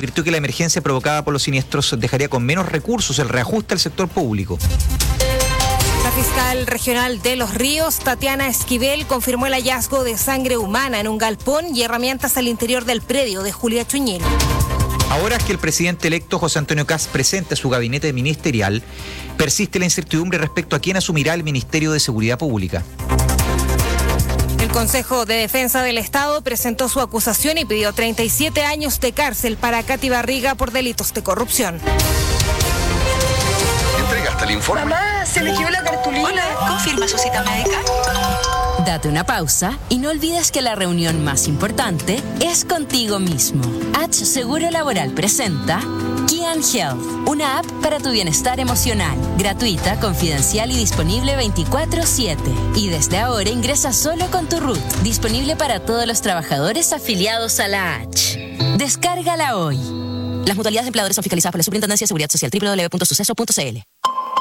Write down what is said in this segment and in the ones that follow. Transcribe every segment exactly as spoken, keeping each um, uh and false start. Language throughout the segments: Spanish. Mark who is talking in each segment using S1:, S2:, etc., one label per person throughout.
S1: advirtió que la emergencia provocada por los siniestros dejaría con menos recursos el reajuste al sector público.
S2: La fiscal regional de Los Ríos, Tatiana Esquivel, confirmó el hallazgo de sangre humana en un galpón y herramientas al interior del predio de Julia Chuñero.
S1: Ahora que el presidente electo José Antonio Kast presente su gabinete ministerial, persiste la incertidumbre respecto a quién asumirá el Ministerio de Seguridad Pública.
S2: El Consejo de Defensa del Estado presentó su acusación y pidió treinta y siete años de cárcel para Katy Barriga por delitos de corrupción.
S3: ¿Entregaste el informe?
S4: Mamá, se le quedó la cartulina.
S5: Hola, ¿confirma su cita médica? Date una pausa y no olvides que la reunión más importante es contigo mismo. H Seguro Laboral presenta Kian Health, una app para tu bienestar emocional, gratuita, confidencial y disponible veinticuatro siete. Y desde ahora ingresa solo con tu R U T, disponible para todos los trabajadores afiliados a la H. Descárgala hoy. Las mutualidades de empleadores son fiscalizadas por la Superintendencia de Seguridad Social, doble u doble u doble u punto suceso punto c l.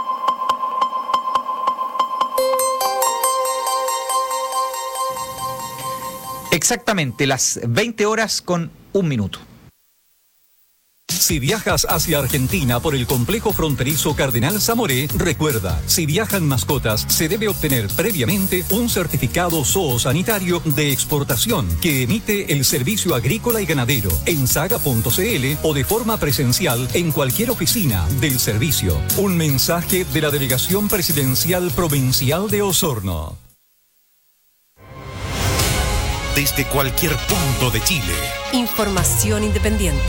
S1: Exactamente las veinte horas con un minuto.
S6: Si viajas hacia Argentina por el complejo fronterizo Cardenal Zamoré, recuerda, si viajan mascotas, se debe obtener previamente un certificado zoosanitario de exportación que emite el Servicio Agrícola y Ganadero en saga punto c l o de forma presencial en cualquier oficina del servicio. Un mensaje de la Delegación Presidencial Provincial de Osorno.
S7: Desde cualquier punto de Chile.
S2: Información independiente.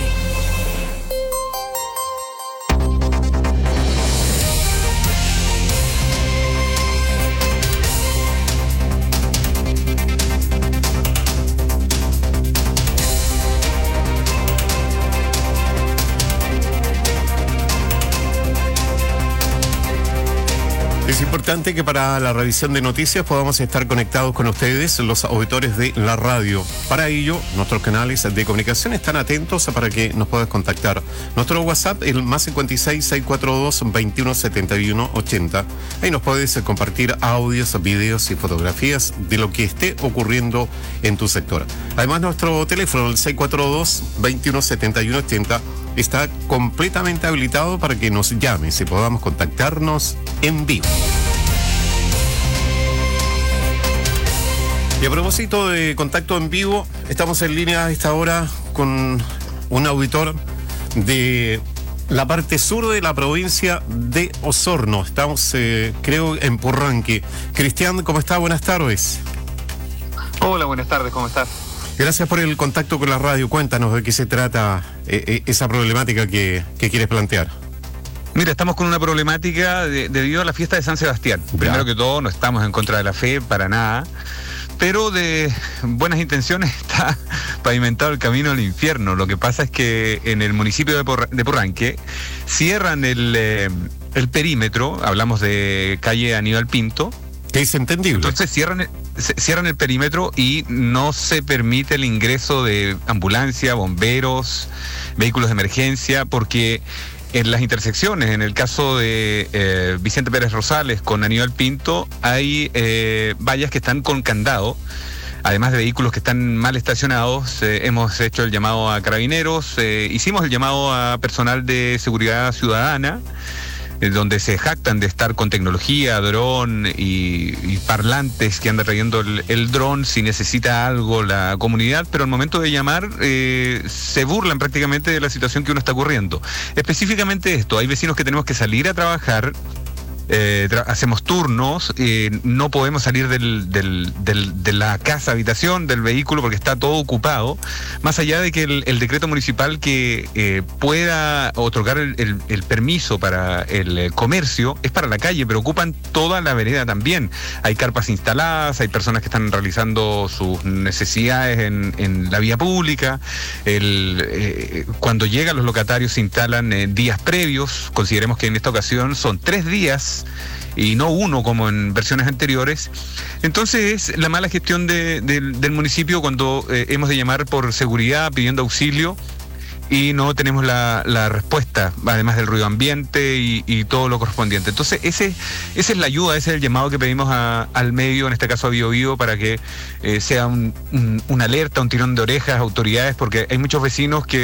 S8: Es importante que para la revisión de noticias podamos estar conectados con ustedes, los auditores de la radio. Para ello, nuestros canales de comunicación están atentos para que nos puedas contactar. Nuestro WhatsApp, el más cincuenta y seis, seiscientos cuarenta y dos, veintiuno setenta y uno ochenta. Ahí nos puedes compartir audios, videos y fotografías de lo que esté ocurriendo en tu sector. Además, nuestro teléfono, el seiscientos cuarenta y dos, veintiuno setenta y uno ochenta, está completamente habilitado para que nos llames y podamos contactarnos en vivo. Y a propósito de contacto en vivo, estamos en línea a esta hora con un auditor de la parte sur de la provincia de Osorno. Estamos, eh, creo, en Purranque. Cristian, ¿cómo está? Buenas tardes.
S9: Hola, buenas tardes, ¿cómo estás?
S8: Gracias por el contacto con la radio. Cuéntanos de qué se trata eh, esa problemática que, que quieres plantear.
S9: Mira, estamos con una problemática de, debido a la fiesta de San Sebastián. Ya. Primero que todo, no estamos en contra de la fe, para nada, pero de buenas intenciones está pavimentado el camino al infierno. Lo que pasa es que en el municipio de, Porra, de Purranque cierran el, eh, el perímetro, hablamos de calle Aníbal Pinto.
S8: Que es entendible.
S9: Entonces cierran el, cierran el perímetro y no se permite el ingreso de ambulancia, bomberos, vehículos de emergencia, porque en las intersecciones, en el caso de eh, Vicente Pérez Rosales con Aníbal Pinto, hay eh, vallas que están con candado. Además de vehículos que están mal estacionados, eh, hemos hecho el llamado a carabineros, eh, hicimos el llamado a personal de seguridad ciudadana, donde se jactan de estar con tecnología, dron y, y parlantes que anda trayendo el, el dron si necesita algo la comunidad, pero al momento de llamar eh, se burlan prácticamente de la situación que uno está ocurriendo. Específicamente esto, hay vecinos que tenemos que salir a trabajar, eh, tra- hacemos turnos, eh, no podemos salir del, del, del, de la casa, habitación, del vehículo porque está todo ocupado, más allá de que el, el decreto municipal que eh, pueda otorgar el, el, el permiso para el eh, comercio es para la calle, pero ocupan toda la vereda también. Hay carpas instaladas, hay personas que están realizando sus necesidades en, en la vía pública. El, eh, cuando llegan los locatarios se instalan eh, días previos, consideremos que en esta ocasión son tres días y no uno como en versiones anteriores. Entonces es la mala gestión de, de, del municipio cuando eh, hemos de llamar por seguridad pidiendo auxilio y no tenemos la, la respuesta, además del ruido ambiente y, y todo lo correspondiente. Entonces ese, esa es la ayuda, ese es el llamado que pedimos a, al medio, en este caso a Bio Bio, para que eh, sea un, un, una alerta, un tirón de orejas a autoridades, porque hay muchos vecinos que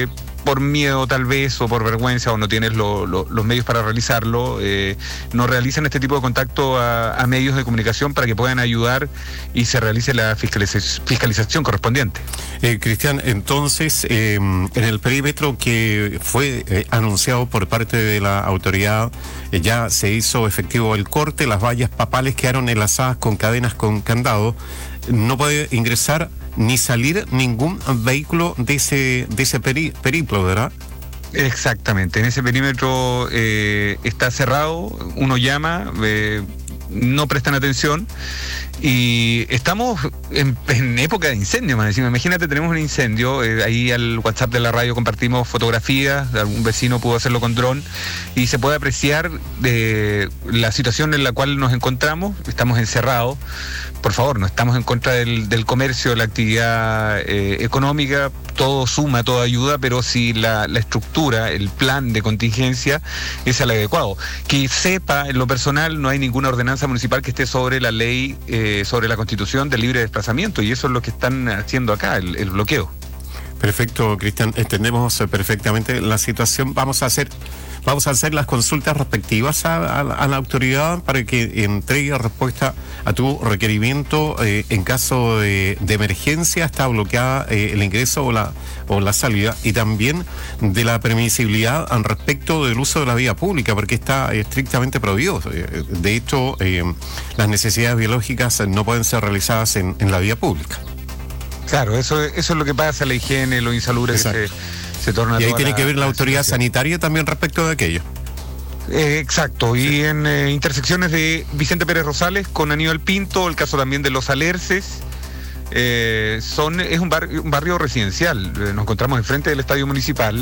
S9: por miedo tal vez, o por vergüenza, o no tienes lo, lo, los medios para realizarlo, eh, no realizan este tipo de contacto a, a medios de comunicación para que puedan ayudar y se realice la fiscalización, fiscalización correspondiente.
S8: Eh, Cristian, entonces, eh, en el perímetro que fue eh, anunciado por parte de la autoridad, eh, ya se hizo efectivo el corte, las vallas papales quedaron enlazadas con cadenas con candado, no puede ingresar ni salir ningún vehículo de ese, de ese peri, periplo, ¿verdad?
S9: Exactamente, en ese perímetro eh, está cerrado, uno llama, eh, no prestan atención. Y estamos en, en época de incendio, más encima. Imagínate, tenemos un incendio, eh, ahí al WhatsApp de la radio compartimos fotografías, algún vecino pudo hacerlo con dron, y se puede apreciar eh, la situación en la cual nos encontramos. Estamos encerrados. Por favor, no estamos en contra del, del comercio, de la actividad eh, económica, todo suma, todo ayuda, pero si la, la estructura, el plan de contingencia es el adecuado. Que sepa, en lo personal, no hay ninguna ordenanza municipal que esté sobre la ley, eh, sobre la Constitución del libre desplazamiento, y eso es lo que están haciendo acá, el, el bloqueo.
S8: Perfecto, Cristian, entendemos perfectamente la situación. Vamos a hacer vamos a hacer las consultas respectivas a, a, a la autoridad para que entregue respuesta a tu requerimiento. Eh, en caso de, de emergencia está bloqueada eh, el ingreso o la o la salida, y también de la permisibilidad al respecto del uso de la vía pública, porque está estrictamente prohibido. De hecho, eh, las necesidades biológicas no pueden ser realizadas en, en la vía pública.
S9: Claro, eso, eso es lo que pasa, la higiene, lo insalubre que se, se torna.
S8: Y ahí tiene
S9: la,
S8: que ver la, la autoridad
S9: situación
S8: sanitaria también respecto de aquello.
S9: Eh, exacto,
S8: sí.
S9: Y en eh, intersecciones de Vicente Pérez Rosales con Aníbal Pinto, el caso también de Los Alerces, eh, son, es un, bar, un barrio residencial. Eh, nos encontramos enfrente del estadio municipal.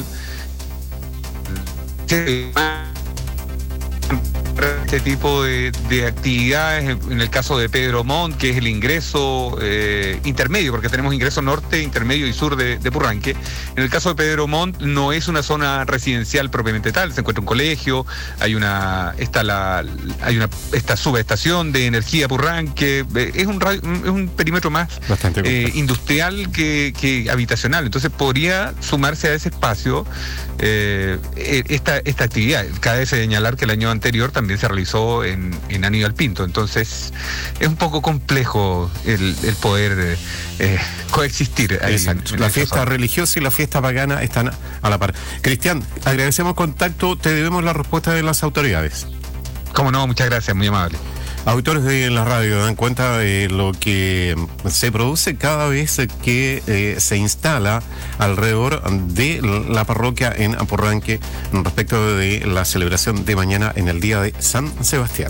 S9: Este tipo de, de actividades, en el caso de Pedro Montt, que es el ingreso eh, intermedio, porque tenemos ingreso norte, intermedio y sur de, de Purranque. En el caso de Pedro Montt no es una zona residencial propiamente tal, se encuentra un colegio, hay una está la hay una esta subestación de energía Purranque, es un es un perímetro más eh, industrial que, que habitacional, entonces podría sumarse a ese espacio eh, esta esta actividad. Cabe señalar que el año anterior también se realizó en, en Aníbal Pinto, entonces es un poco complejo el, el poder eh, coexistir ahí.
S8: Exacto. En, en la fiesta zona religiosa y la fiesta pagana están a la par. Cristian, agradecemos contacto, te debemos la respuesta de las autoridades.
S9: Cómo no, muchas gracias, muy amable.
S8: Autores de la radio dan cuenta de lo que se produce cada vez que eh, se instala alrededor de la parroquia en Purranque respecto de la celebración de mañana en el día de San Sebastián.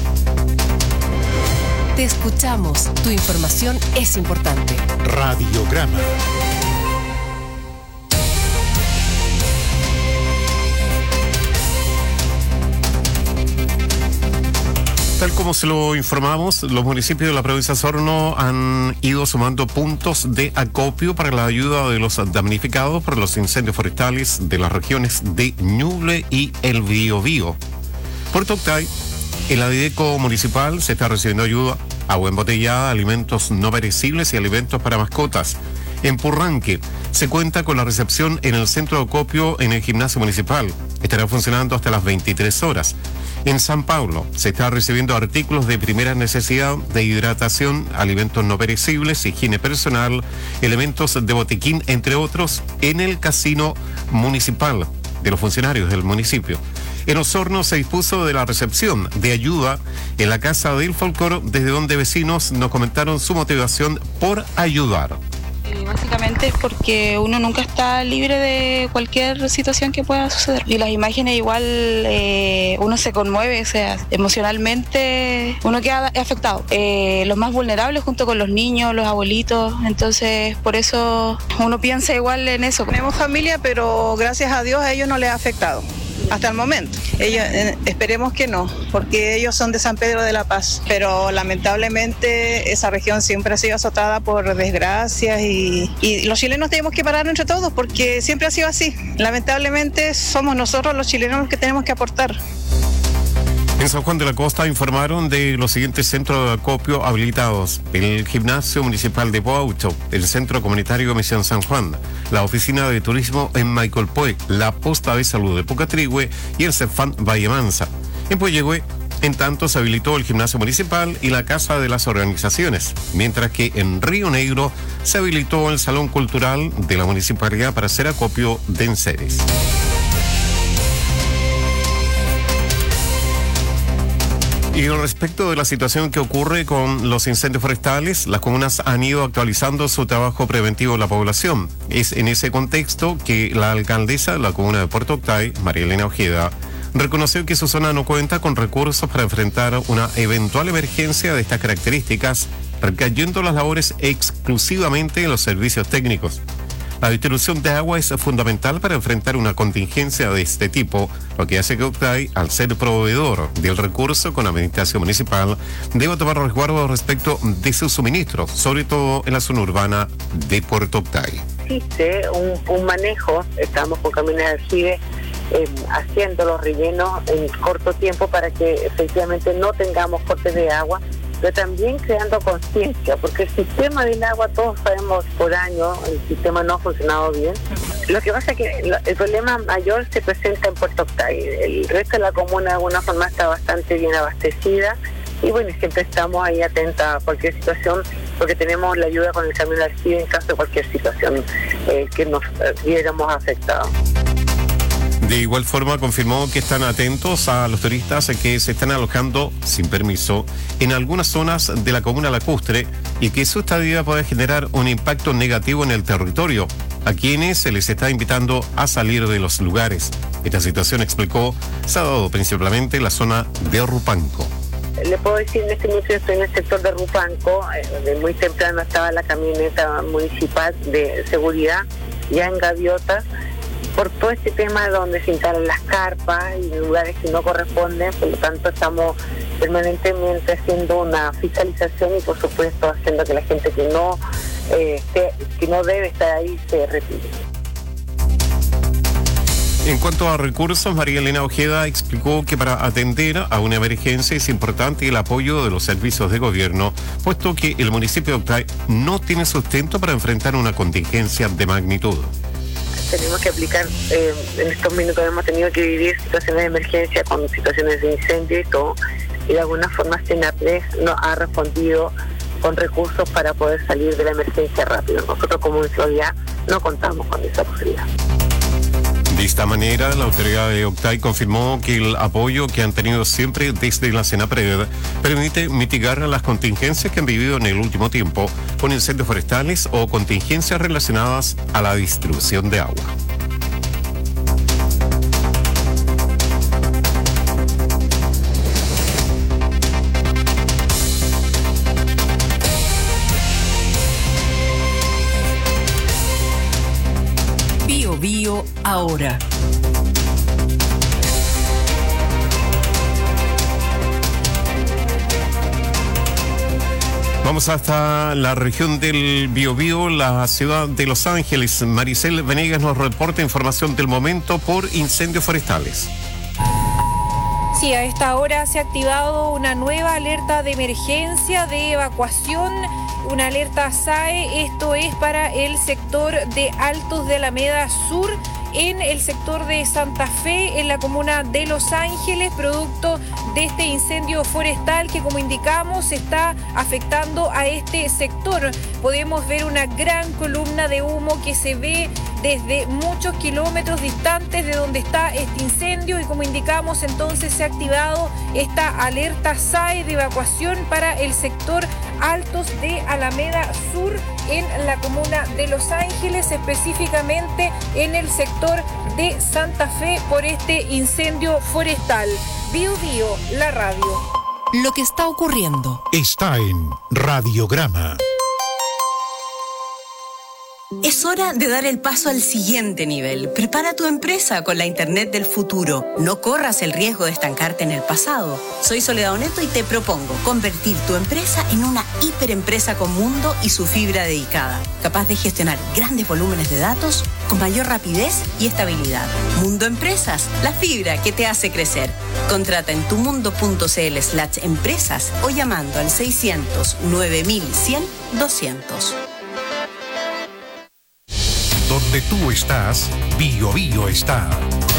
S2: Te escuchamos, tu información es importante.
S7: Radiograma.
S8: Tal como se lo informamos, los municipios de la provincia de Osorno han ido sumando puntos de acopio para la ayuda de los damnificados por los incendios forestales de las regiones de Ñuble y el Biobío. Puerto Octay, el Adideco municipal se está recibiendo ayuda, agua embotellada, alimentos no perecibles y alimentos para mascotas. En Purranque se cuenta con la recepción en el centro de acopio en el gimnasio municipal. Estará funcionando hasta las veintitrés horas. En San Pablo se está recibiendo artículos de primera necesidad de hidratación, alimentos no perecibles, higiene personal, elementos de botiquín, entre otros, en el casino municipal de los funcionarios del municipio. En Osorno se dispuso de la recepción de ayuda en la Casa del Folclore, desde donde vecinos nos comentaron su motivación por ayudar.
S3: Básicamente es porque uno nunca está libre de cualquier situación que pueda suceder. Y las imágenes igual eh, uno se conmueve, o sea, emocionalmente uno queda afectado. Eh, los más vulnerables junto con los niños, los abuelitos, entonces por eso uno piensa igual en eso.
S4: Tenemos familia, pero gracias a Dios a ellos no les ha afectado. Hasta el momento. Ellos, eh, esperemos que no, porque ellos son de San Pedro de la Paz, pero lamentablemente esa región siempre ha sido azotada por desgracias y, y los chilenos tenemos que parar entre todos porque siempre ha sido así. Lamentablemente somos nosotros los chilenos los que tenemos que aportar.
S8: En San Juan de la Costa informaron de los siguientes centros de acopio habilitados: el Gimnasio Municipal de Poaucho, el Centro Comunitario Misión San Juan, la Oficina de Turismo en Maicolpoe, la Posta de Salud de Pucatrihue y el Cefán Valle Mansa. En Puyehue, en tanto, se habilitó el Gimnasio Municipal y la Casa de las Organizaciones, mientras que en Río Negro se habilitó el Salón Cultural de la Municipalidad para hacer acopio de enseres. Y respecto de la situación que ocurre con los incendios forestales, las comunas han ido actualizando su trabajo preventivo en la población. Es en ese contexto que la alcaldesa de la comuna de Puerto Octay, María Elena Ojeda, reconoció que su zona no cuenta con recursos para enfrentar una eventual emergencia de estas características, recayendo las labores exclusivamente en los servicios técnicos. La distribución de agua es fundamental para enfrentar una contingencia de este tipo, lo que hace que Octay, al ser proveedor del recurso con la administración municipal, deba tomar resguardo respecto de sus suministros, sobre todo en la zona urbana de Puerto Octay.
S10: Existe un, un manejo, estamos con camiones de aljibe eh, haciendo los rellenos en corto tiempo para que efectivamente no tengamos cortes de agua, pero también creando conciencia, porque el sistema del agua, todos sabemos por años, el sistema no ha funcionado bien. Lo que pasa es que el problema mayor se presenta en Puerto Octay. El resto de la comuna de alguna forma está bastante bien abastecida y bueno, siempre estamos ahí atentos a cualquier situación, porque tenemos la ayuda con el camión de aljibe en caso de cualquier situación eh, que nos viéramos afectados.
S8: De igual forma, confirmó que están atentos a los turistas que se están alojando sin permiso en algunas zonas de la comuna lacustre y que su estadía puede generar un impacto negativo en el territorio, a quienes se les está invitando a salir de los lugares. Esta situación, explicó, se ha dado principalmente en la zona de Rupanco.
S10: Le puedo decir, en este momento estoy en el sector de Rupanco, eh, de muy temprano estaba la camioneta municipal de seguridad, ya en Gaviotas, por todo este tema donde se instalan las carpas y lugares que no corresponden. Por lo tanto, estamos permanentemente haciendo una fiscalización y, por supuesto, haciendo que la gente que no, eh, esté, que no debe estar ahí se retire.
S8: En cuanto a recursos, María Elena Ojeda explicó que para atender a una emergencia es importante el apoyo de los servicios de gobierno, puesto que el municipio de Octay no tiene sustento para enfrentar una contingencia de magnitud.
S10: Tenemos que aplicar, eh, en estos minutos hemos tenido que vivir situaciones de emergencia con situaciones de incendio y todo, y de alguna forma Senapres nos ha respondido con recursos para poder salir de la emergencia rápido. Nosotros como municipalidad no contamos con esa posibilidad.
S8: De esta manera, la autoridad de Octay confirmó que el apoyo que han tenido siempre desde la Senapred permite mitigar las contingencias que han vivido en el último tiempo con incendios forestales o contingencias relacionadas a la distribución de agua.
S11: Bio Bio ahora.
S8: Vamos hasta la región del Biobío, la ciudad de Los Ángeles. Maricel Venegas nos reporta información del momento por incendios forestales.
S12: Sí, a esta hora se ha activado una nueva alerta de emergencia de evacuación, una alerta S A E, esto es para el sector de Altos de Alameda Sur, en el sector de Santa Fe, en la comuna de Los Ángeles, producto de este incendio forestal que, como indicamos, está afectando a este sector. Podemos ver una gran columna de humo que se ve desde muchos kilómetros distantes de donde está este incendio y, como indicamos, entonces se ha activado esta alerta S A E de evacuación para el sector Altos de Alameda Sur en la comuna de Los Ángeles, específicamente en el sector de Santa Fe por este incendio forestal. Bio Bio, la radio.
S11: Lo que está ocurriendo
S7: está en Radiograma.
S13: Es hora de dar el paso al siguiente nivel. Prepara tu empresa con la Internet del futuro. No corras el riesgo de estancarte en el pasado. Soy Soledad Oneto y te propongo convertir tu empresa en una hiperempresa con mundo y su fibra dedicada, capaz de gestionar grandes volúmenes de datos con mayor rapidez y estabilidad. Mundo Empresas, la fibra que te hace crecer. Contrata en tumundo.cl slash empresas o llamando al seiscientos nueve mil cien doscientos.
S7: Donde tú estás, Bio Bio está.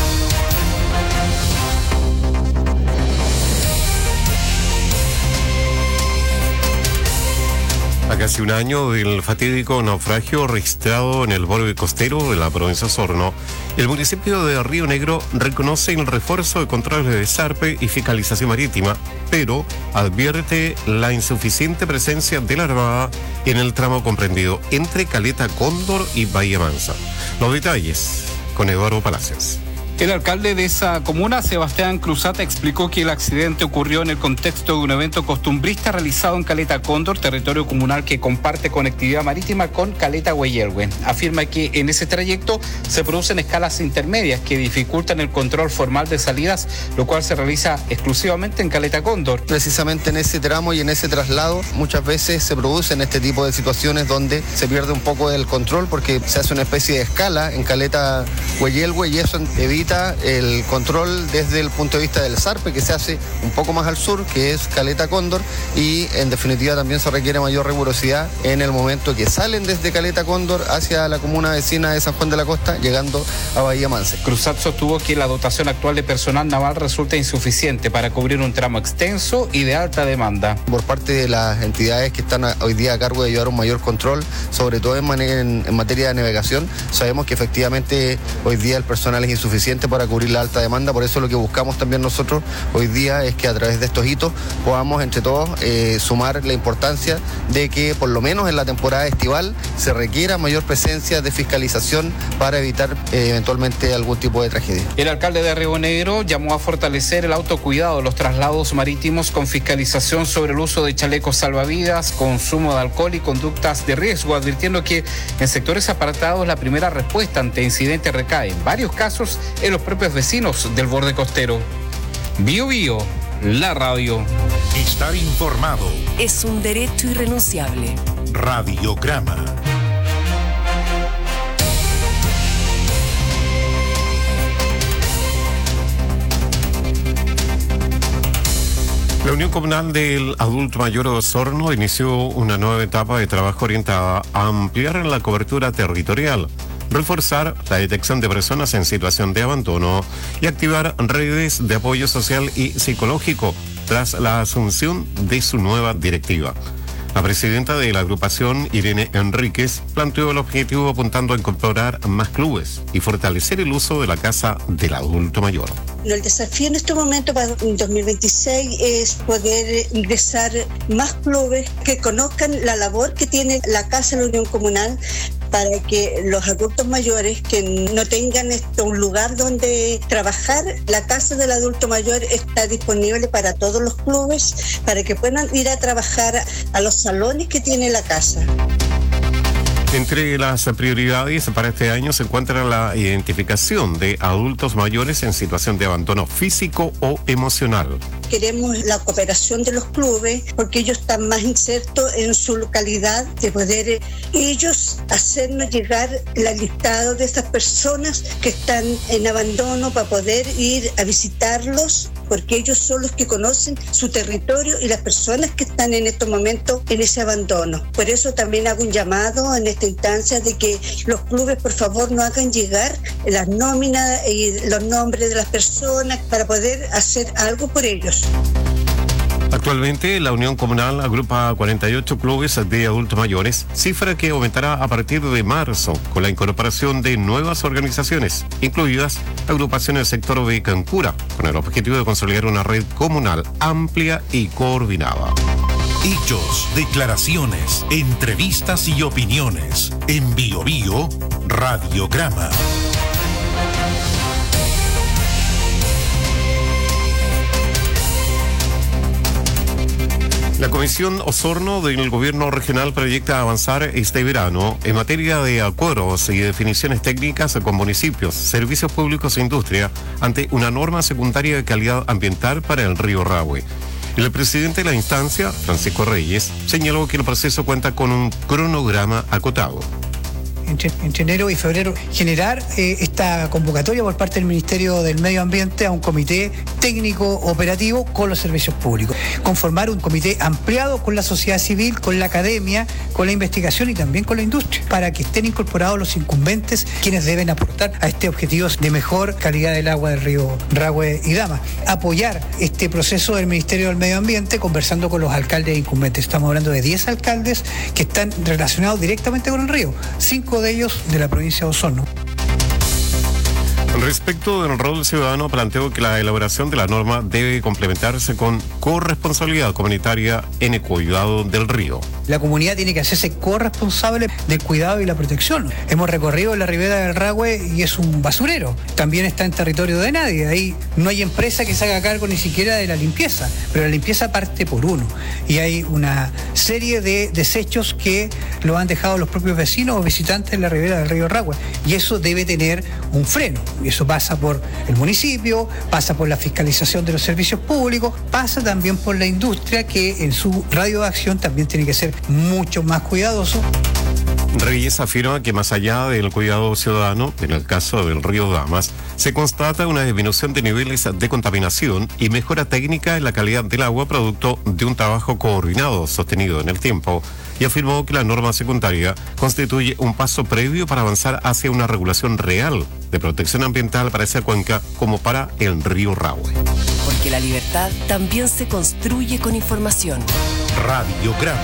S8: A casi un año del fatídico naufragio registrado en el borde costero de la provincia de Osorno, el municipio de Río Negro reconoce el refuerzo de controles de zarpe y fiscalización marítima, pero advierte la insuficiente presencia de la Armada en el tramo comprendido entre Caleta Cóndor y Bahía Mansa. Los detalles con Eduardo Palacios.
S14: El alcalde de esa comuna, Sebastián Cruzata, explicó que el accidente ocurrió en el contexto de un evento costumbrista realizado en Caleta Cóndor, territorio comunal que comparte conectividad marítima con Caleta Hueyelwe. Afirma que en ese trayecto se producen escalas intermedias que dificultan el control formal de salidas, lo cual se realiza exclusivamente en Caleta Cóndor.
S15: Precisamente en ese tramo y en ese traslado muchas veces se producen este tipo de situaciones donde se pierde un poco el control porque se hace una especie de escala en Caleta Hueyelwe y eso evita el control desde el punto de vista del zarpe que se hace un poco más al sur, que es Caleta Cóndor, y en definitiva también se requiere mayor rigurosidad en el momento que salen desde Caleta Cóndor hacia la comuna vecina de San Juan de la Costa, llegando a Bahía Mansa.
S14: Cruzat sostuvo que la dotación actual de personal naval resulta insuficiente para cubrir un tramo extenso y de alta demanda.
S15: Por parte de las entidades que están hoy día a cargo de llevar un mayor control, sobre todo en, manera, en, en materia de navegación, sabemos que efectivamente hoy día el personal es insuficiente para cubrir la alta demanda, por eso lo que buscamos también nosotros hoy día es que a través de estos hitos podamos entre todos eh, sumar la importancia de que por lo menos en la temporada estival se requiera mayor presencia de fiscalización para evitar eh, eventualmente algún tipo de tragedia.
S14: El alcalde de Río Negro llamó a fortalecer el autocuidado de los traslados marítimos con fiscalización sobre el uso de chalecos salvavidas, consumo de alcohol y conductas de riesgo, advirtiendo que en sectores apartados la primera respuesta ante incidentes recae en varios casos en los propios vecinos del borde costero. Bio Bio, la radio.
S7: Estar informado
S11: es un derecho irrenunciable.
S7: Radiograma.
S8: La Unión Comunal del Adulto Mayor de Osorno inició una nueva etapa de trabajo orientada a ampliar la cobertura territorial, reforzar la detección de personas en situación de abandono y activar redes de apoyo social y psicológico tras la asunción de su nueva directiva. La presidenta de la agrupación, Irene Enríquez, planteó el objetivo apuntando a incorporar más clubes y fortalecer el uso de la casa del adulto mayor.
S16: El desafío en este momento para dos mil veintiséis es poder ingresar más clubes que conozcan la labor que tiene la Casa de la Unión Comunal para que los adultos mayores que no tengan esto, un lugar donde trabajar. La Casa del Adulto Mayor está disponible para todos los clubes para que puedan ir a trabajar a los salones que tiene la casa.
S8: Entre las prioridades para este año se encuentra la identificación de adultos mayores en situación de abandono físico o emocional.
S16: Queremos la cooperación de los clubes porque ellos están más insertos en su localidad, de poder ellos hacernos llegar el listado de esas personas que están en abandono para poder ir a visitarlos, porque ellos son los que conocen su territorio y las personas que están en estos momentos en ese abandono. Por eso también hago un llamado en esta instancia de que los clubes por favor no hagan llegar las nóminas y los nombres de las personas para poder hacer algo por ellos.
S8: Actualmente la Unión Comunal agrupa cuarenta y ocho clubes de adultos mayores, cifra que aumentará a partir de marzo con la incorporación de nuevas organizaciones, incluidas agrupaciones del sector de Cancura, con el objetivo de consolidar una red comunal amplia y coordinada.
S7: Hechos, declaraciones, entrevistas y opiniones. En Bio Bio, Radiograma.
S8: La La Comisión Osorno del Gobierno Regional proyecta avanzar este verano en materia de acuerdos y definiciones técnicas con municipios, servicios públicos e industria ante una norma secundaria de calidad ambiental para el río Rahue. El presidente de la instancia, Francisco Reyes, señaló que el proceso cuenta con un cronograma acotado.
S17: Entre, entre enero y febrero, generar eh, esta convocatoria por parte del Ministerio del Medio Ambiente a un comité técnico operativo con los servicios públicos. Conformar un comité ampliado con la sociedad civil, con la academia, con la investigación y también con la industria, para que estén incorporados los incumbentes, quienes deben aportar a este objetivo de mejor calidad del agua del río Rahue y Dama. Apoyar este proceso del Ministerio del Medio Ambiente conversando con los alcaldes incumbentes. Estamos hablando de diez alcaldes que están relacionados directamente con el río. Cinco de ellos de la provincia de Osorno.
S8: Respecto del rol ciudadano, planteó que la elaboración de la norma debe complementarse con corresponsabilidad comunitaria en el cuidado del río.
S17: La comunidad tiene que hacerse corresponsable del cuidado y la protección. Hemos recorrido la ribera del Rahue y es un basurero. También está en territorio de nadie. Ahí no hay empresa que se haga cargo ni siquiera de la limpieza, pero la limpieza parte por uno. Y hay una serie de desechos que lo han dejado los propios vecinos o visitantes en la ribera del río Rahue. Y eso debe tener un freno. Y eso pasa por el municipio, pasa por la fiscalización de los servicios públicos, pasa también por la industria, que en su radio de acción también tiene que ser mucho más cuidadoso.
S8: Reyes afirma que más allá del cuidado ciudadano, en el caso del río Damas, se constata una disminución de niveles de contaminación y mejora técnica en la calidad del agua producto de un trabajo coordinado sostenido en el tiempo, y afirmó que la norma secundaria constituye un paso previo para avanzar hacia una regulación real de protección ambiental para esa cuenca como para el río Rahue.
S11: Porque la libertad también se construye con información.
S7: Radiograma.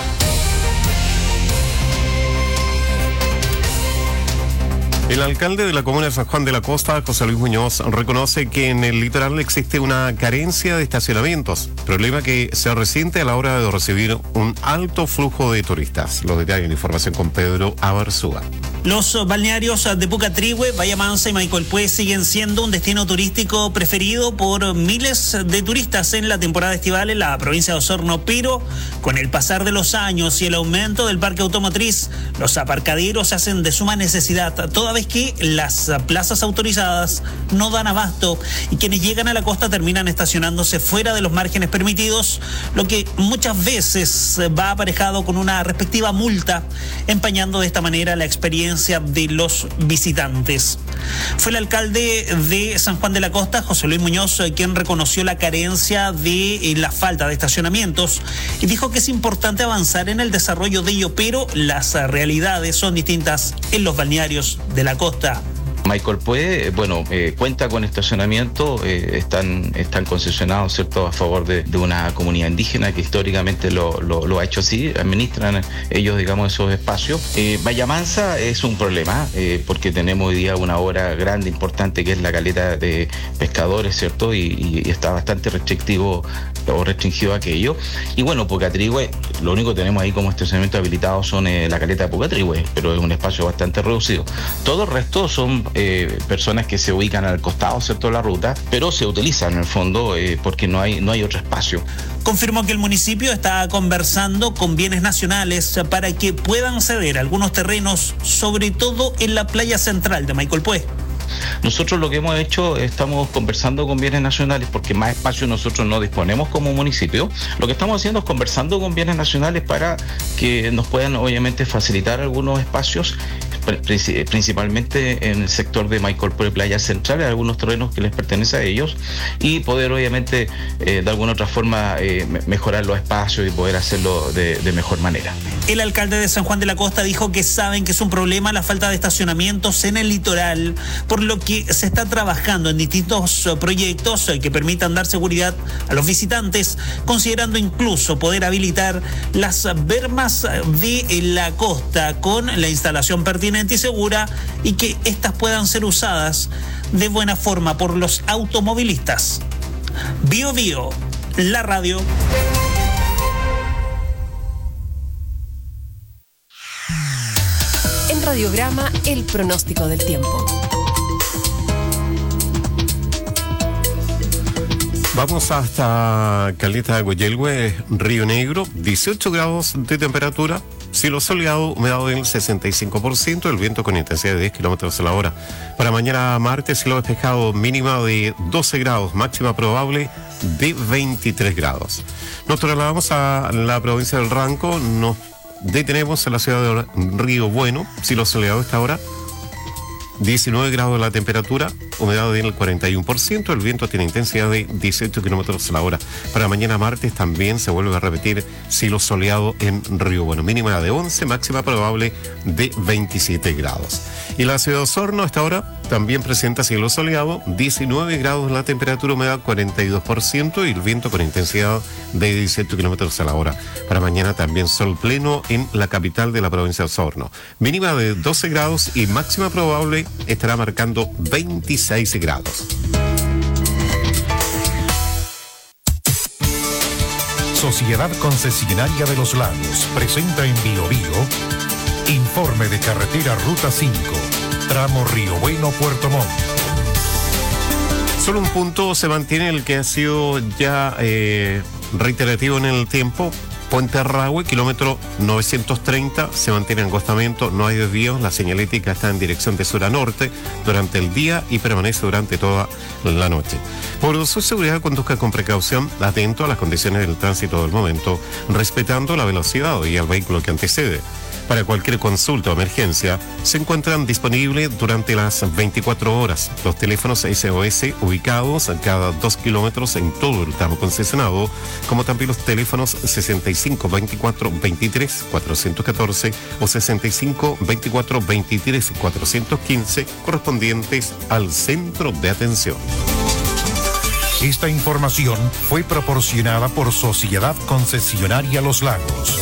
S8: El alcalde de la comuna de San Juan de la Costa, José Luis Muñoz, reconoce que en el litoral existe una carencia de estacionamientos, problema que se resiente a la hora de recibir un alto flujo de turistas. Los detalles en información con Pedro Abarzúa.
S18: Los balnearios de Pucatrihue, Bahía Mansa y Maicolpué siguen siendo un destino turístico preferido por miles de turistas en la temporada estival en la provincia de Osorno, pero con el pasar de los años y el aumento del parque automotriz, los aparcaderos se hacen de suma necesidad, toda vez que las plazas autorizadas no dan abasto y quienes llegan a la costa terminan estacionándose fuera de los márgenes permitidos, lo que muchas veces va aparejado con una respectiva multa, empañando de esta manera la experiencia de los visitantes. Fue el alcalde de San Juan de la Costa, José Luis Muñoz, quien reconoció la carencia de la falta de estacionamientos y dijo que es importante avanzar en el desarrollo de ello, pero las realidades son distintas en los balnearios de la costa.
S19: Maicolpué, bueno, eh, cuenta con estacionamiento, eh, están, están concesionados, ¿cierto?, a favor de, de una comunidad indígena que históricamente lo, lo, lo ha hecho así, administran ellos, digamos, esos espacios. Eh, Bahía Mansa es un problema, eh, porque tenemos hoy día una obra grande, importante, que es la caleta de pescadores, ¿cierto?, y, y está bastante restrictivo o restringido aquello. Y bueno, Pucatrihue, lo único que tenemos ahí como estacionamiento habilitado son eh, la caleta de Pucatrihue, pero es un espacio bastante reducido. Todo el resto son Eh, personas que se ubican al costado, ¿cierto?, de la ruta, pero se utilizan en el fondo eh, porque no hay, no hay otro espacio.
S18: Confirmó que el municipio está conversando con bienes nacionales para que puedan ceder algunos terrenos, sobre todo en la playa central de Maicolpué.
S19: Nosotros lo que hemos hecho, estamos conversando con bienes nacionales porque más espacio nosotros no disponemos como municipio. Lo que estamos haciendo es conversando con bienes nacionales para que nos puedan obviamente facilitar algunos espacios, principalmente en el sector de Maicolpué, Playa Central, algunos terrenos que les pertenecen a ellos, y poder obviamente eh, de alguna otra forma eh, mejorar los espacios y poder hacerlo de, de mejor manera.
S18: El alcalde de San Juan de la Costa dijo que saben que es un problema la falta de estacionamientos en el litoral, por lo que se está trabajando en distintos proyectos que permitan dar seguridad a los visitantes, considerando incluso poder habilitar las bermas de la costa con la instalación pertinente y segura, y que éstas puedan ser usadas de buena forma por los automovilistas. Bio Bio, la radio.
S11: En Radiograma, el pronóstico del tiempo.
S8: Vamos hasta Caleta de Hueyelgue, Río Negro, dieciocho grados de temperatura, cielo soleado, humedad del sesenta y cinco por ciento, el viento con intensidad de diez kilómetros a la hora. Para mañana martes, cielo despejado, mínima de doce grados, máxima probable de veintitrés grados. Nos trasladamos a la provincia del Ranco, nos detenemos en la ciudad de Río Bueno, cielo soleado a esta hora, diecinueve grados la temperatura, humedad del cuarenta y uno por ciento, el viento tiene intensidad de dieciocho kilómetros a la hora. Para mañana martes también se vuelve a repetir cielo soleado en Río Bueno, mínima de once, máxima probable de veintisiete grados. Y la ciudad de Osorno a esta hora también presenta cielo soleado, diecinueve grados la temperatura, humedad cuarenta y dos por ciento y el viento con intensidad de dieciocho kilómetros a la hora. Para mañana también sol pleno en la capital de la provincia de Osorno, mínima de doce grados y máxima probable estará marcando veintiséis grados.
S7: Sociedad Concesionaria de los Lagos presenta en Bio Bio informe de carretera Ruta cinco, tramo Río Bueno, Puerto Montt.
S8: Solo un punto se mantiene, el que ha sido ya eh, reiterativo en el tiempo. Puente Arrahue, kilómetro novecientos treinta, se mantiene en acostamiento, no hay desvíos, la señalética está en dirección de sur a norte durante el día y permanece durante toda la noche. Por su seguridad, conduzca con precaución, atento a las condiciones del tránsito del momento, respetando la velocidad y al vehículo que antecede. Para cualquier consulta o emergencia, se encuentran disponibles durante las veinticuatro horas los teléfonos S O S ubicados a cada dos kilómetros en todo el tramo concesionado, como también los teléfonos sesenta y cinco veinticuatro veintitrés cuatrocientos catorce o sesenta y cinco veinticuatro veintitrés cuatrocientos quince correspondientes al centro de atención.
S7: Esta información fue proporcionada por Sociedad Concesionaria Los Lagos.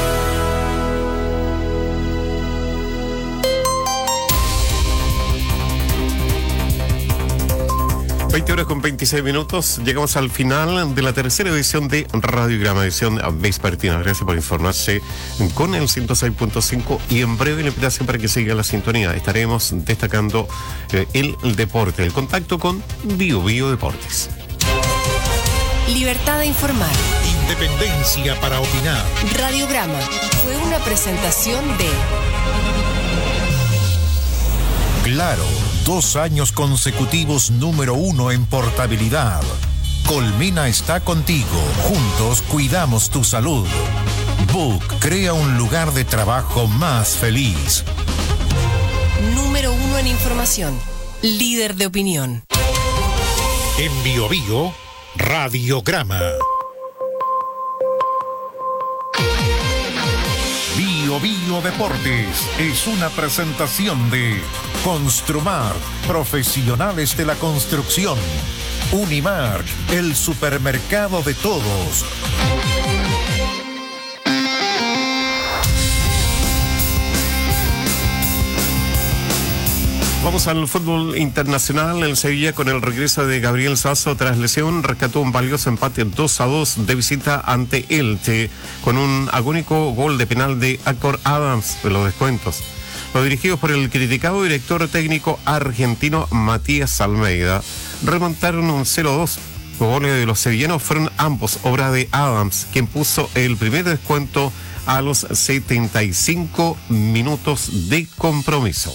S8: veinte horas con veintiséis minutos, llegamos al final de la tercera edición de Radiograma, edición vespertina. Gracias por informarse con el ciento seis punto cinco y en breve la invitación para que siga la sintonía. Estaremos destacando eh, el, el deporte, el contacto con Bio Bio Deportes.
S5: Libertad de informar.
S7: Independencia para opinar.
S5: Radiograma fue una presentación de
S7: Claro, dos años consecutivos número uno en portabilidad. Colmena está contigo. Juntos cuidamos tu salud. Book crea un lugar de trabajo más feliz.
S5: Número uno en información. Líder de opinión.
S7: En Bio Bio, Radiograma. Bio Bio Deportes es una presentación de Construmar, profesionales de la construcción. Unimark, el supermercado de todos.
S8: Vamos al fútbol internacional. El Sevilla, con el regreso de Gabriel Sasso tras lesión, rescató un valioso empate dos a dos de visita ante Elche, con un agónico gol de penal de Acor Adams de los descuentos. Los dirigidos por el criticado director técnico argentino Matías Almeida remontaron un cero a dos. Los goles de los sevillanos fueron ambos obra de Adams, quien puso el primer descuento a los setenta y cinco minutos de compromiso.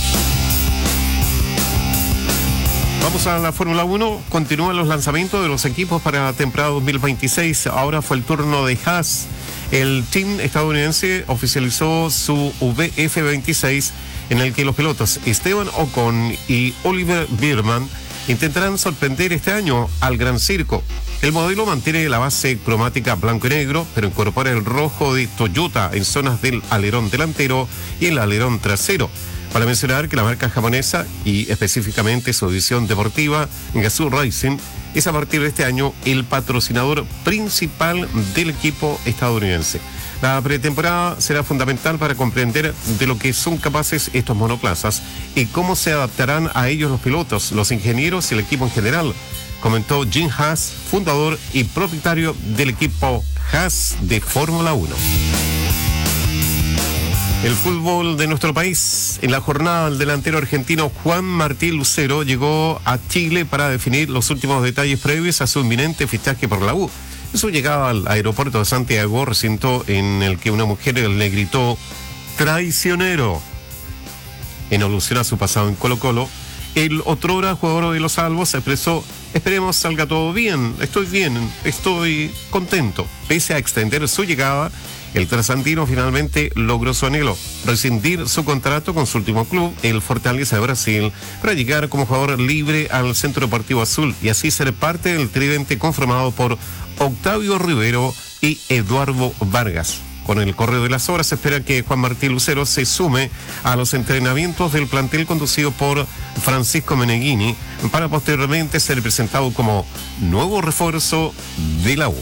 S8: Vamos a la Fórmula uno. Continúan los lanzamientos de los equipos para la temporada dos mil veintiséis. Ahora fue el turno de Haas. El team estadounidense oficializó su V F veintiséis, en el que los pilotos Esteban Ocon y Oliver Biermann intentarán sorprender este año al Gran Circo. El modelo mantiene la base cromática blanco y negro, pero incorpora el rojo de Toyota en zonas del alerón delantero y el alerón trasero. Para mencionar que la marca japonesa, y específicamente su división deportiva Gazoo Racing, es a partir de este año el patrocinador principal del equipo estadounidense. La pretemporada será fundamental para comprender de lo que son capaces estos monoplazas y cómo se adaptarán a ellos los pilotos, los ingenieros y el equipo en general, comentó Jim Haas, fundador y propietario del equipo Haas de Fórmula uno. El fútbol de nuestro país. En la jornada, el delantero argentino Juan Martín Lucero llegó a Chile para definir los últimos detalles previos a su inminente fichaje por la U. En su llegada al aeropuerto de Santiago, recinto en el que una mujer le gritó traicionero en alusión a su pasado en Colo-Colo, el otrora jugador de los Albos expresó: esperemos salga todo bien, estoy bien, estoy contento. Pese a extender su llegada, el trasandino finalmente logró su anhelo, rescindir su contrato con su último club, el Fortaleza de Brasil, para llegar como jugador libre al Centro Deportivo Azul y así ser parte del tridente conformado por Octavio Rivero y Eduardo Vargas. Con el correo de las horas se espera que Juan Martín Lucero se sume a los entrenamientos del plantel conducido por Francisco Meneghini para posteriormente ser presentado como nuevo refuerzo de la U.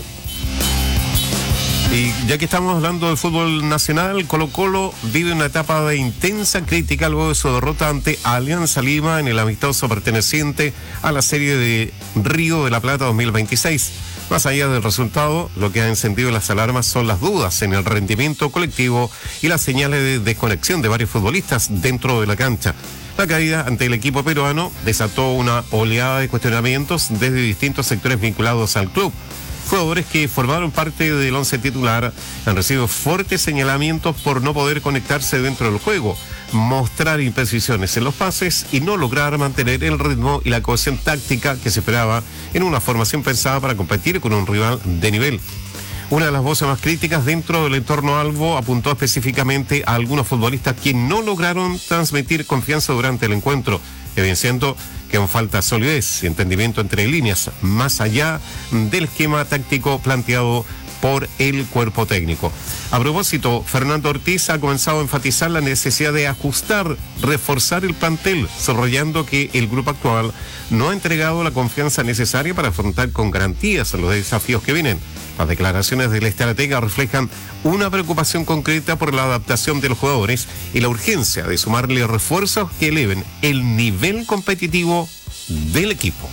S8: Y ya que estamos hablando del fútbol nacional, Colo-Colo vive una etapa de intensa crítica luego de su derrota ante Alianza Lima en el amistoso perteneciente a la serie de Río de la Plata dos mil veintiséis. Más allá del resultado, lo que ha encendido las alarmas son las dudas en el rendimiento colectivo y las señales de desconexión de varios futbolistas dentro de la cancha. La caída ante el equipo peruano desató una oleada de cuestionamientos desde distintos sectores vinculados al club. Jugadores que formaron parte del once titular han recibido fuertes señalamientos por no poder conectarse dentro del juego, mostrar imprecisiones en los pases y no lograr mantener el ritmo y la cohesión táctica que se esperaba en una formación pensada para competir con un rival de nivel. Una de las voces más críticas dentro del entorno albo apuntó específicamente a algunos futbolistas que no lograron transmitir confianza durante el encuentro, evidenciando que aún falta solidez y entendimiento entre líneas, más allá del esquema táctico planteado por el cuerpo técnico. A propósito, Fernando Ortiz ha comenzado a enfatizar la necesidad de ajustar, reforzar el plantel, subrayando que el grupo actual no ha entregado la confianza necesaria para afrontar con garantías los desafíos que vienen. Las declaraciones del estratega reflejan una preocupación concreta por la adaptación de los jugadores y la urgencia de sumarle refuerzos que eleven el nivel competitivo del equipo.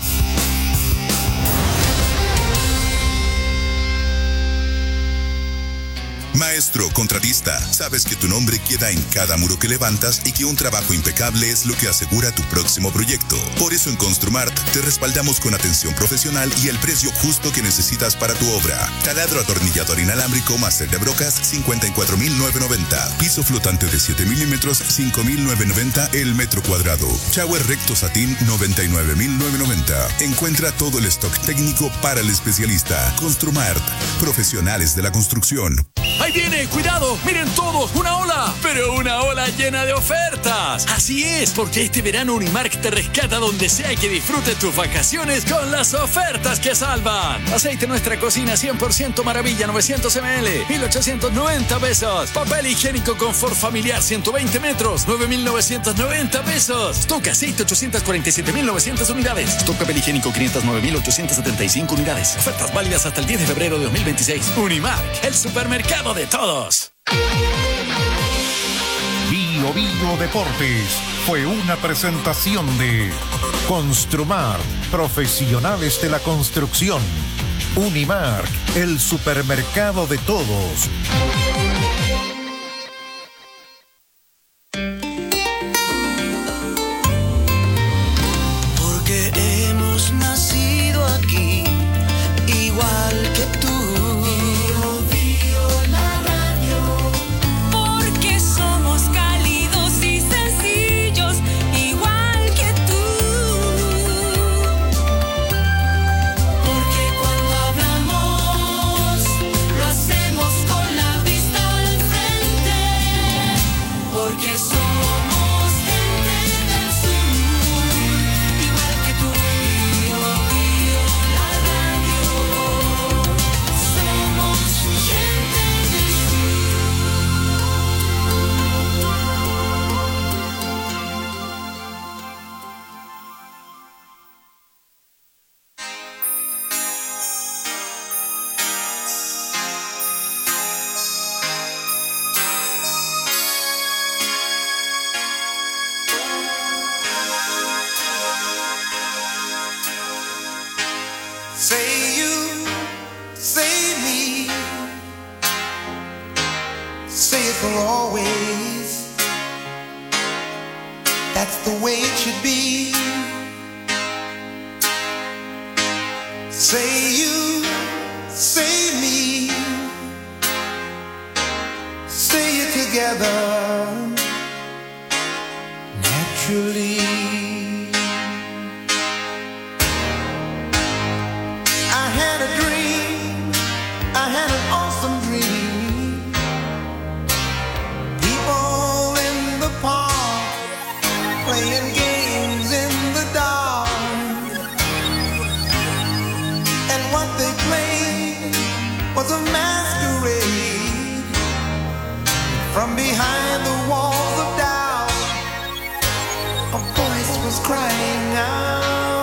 S20: Maestro contratista, sabes que tu nombre queda en cada muro que levantas y que un trabajo impecable es lo que asegura tu próximo proyecto. Por eso en Construmart te respaldamos con atención profesional y el precio justo que necesitas para tu obra. Taladro atornillador inalámbrico máster de brocas cincuenta y cuatro mil novecientos noventa. Piso flotante de siete milímetros cinco mil novecientos noventa el metro cuadrado. Shower recto satín noventa y nueve mil novecientos noventa. Encuentra todo el stock técnico para el especialista. Construmart, profesionales de la construcción.
S21: ¡Ahí viene! ¡Cuidado! ¡Miren todos! ¡Una ola! ¡Pero una ola llena de ofertas! Así es, porque este verano Unimark te rescata donde sea y que disfrutes tus vacaciones con las ofertas que salvan. Aceite Nuestra Cocina cien por ciento Maravilla novecientos mililitros, mil ochocientos noventa pesos. Papel higiénico Confort Familiar ciento veinte metros, nueve mil novecientos noventa pesos. Stock aceite ochocientos cuarenta y siete mil novecientas unidades. Stock papel higiénico quinientos nueve mil ochocientos setenta y cinco unidades. Ofertas válidas hasta el diez de febrero de dos mil veintiséis. Unimark, el supermercado de todos.
S7: Bio Bio Deportes fue una presentación de Construmar, profesionales de la construcción. Unimark, el supermercado de todos.
S22: Porque hemos nacido aquí, igual que tú. Say you, say me, say it for always. That's the way it should be. Say you, say me, say it together naturally. I had a dream, I had an awesome dream. People in the park playing games in the dark. And what they played was a masquerade. From behind the walls of doubt, a voice was crying out.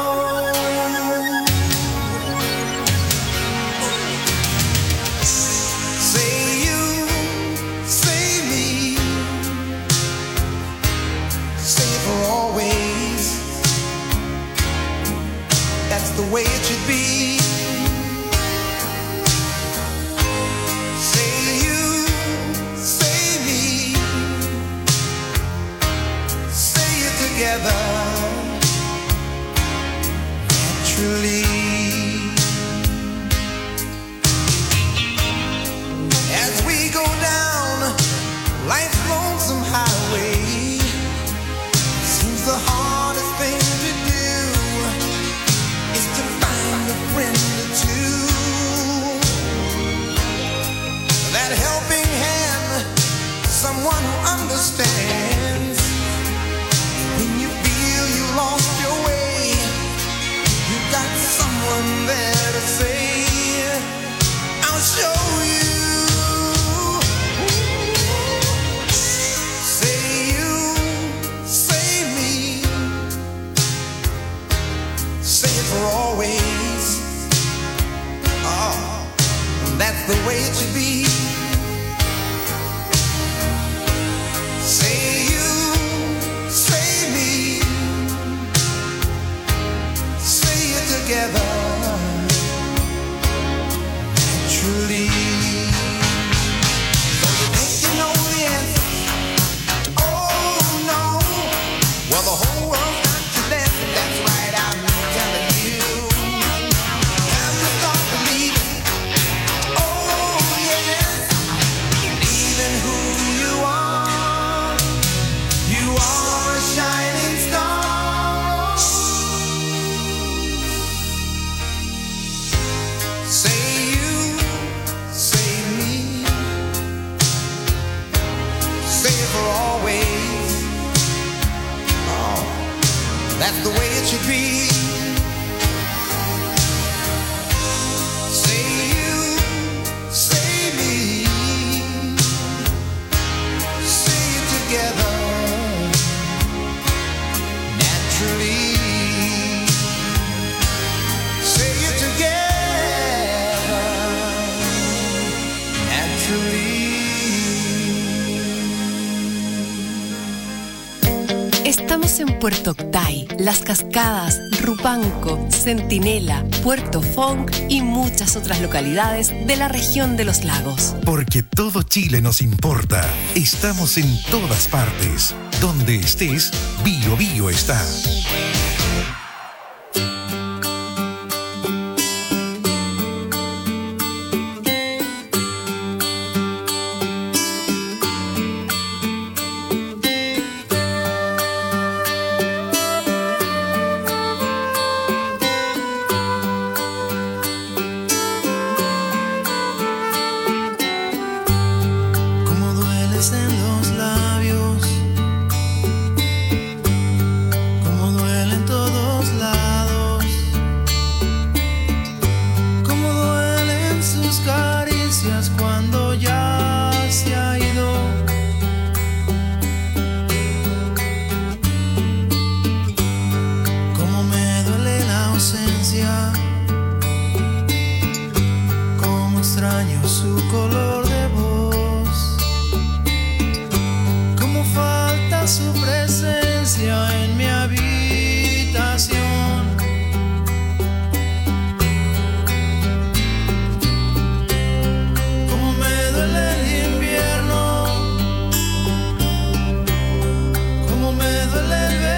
S22: Say you, say me, say it for always. That's the way it should be. Say you, say me, say it together naturally. As we go down life's lonesome highway, seems the hardest thing to do is to find a friend or two. That helping hand, someone who understands. When you feel you lost your way, you got someone there to say, I'll show you. Say you, say me, say it for always. Oh, that's the way it should be. Say you, say me, say it together naturally. So you think you know the answer? Oh no. Well, the whole world's got you dancing. That's right, I'm telling you. Time to start believing. Oh yes, believing who you are. You are a shining star. Say you, say me, say it for always. Oh, that's the way it should be. Say you, say me, say it together naturally. Say it together naturally.
S11: Estamos en Puerto Octay, Las Cascadas, Rupanco, Centinela, Puerto Fonk y muchas otras localidades de la región de los lagos.
S7: Porque todo Chile nos importa. Estamos en todas partes. Donde estés, Bio Bio está.
S22: Como dueles en los labios, como duele en todos lados, como duelen sus caricias cuando ya se ha ido. Como me duele la ausencia, como extraño su color de voz, como falta su presencia en mi habitación. Como me duele el invierno, como me duele el verano.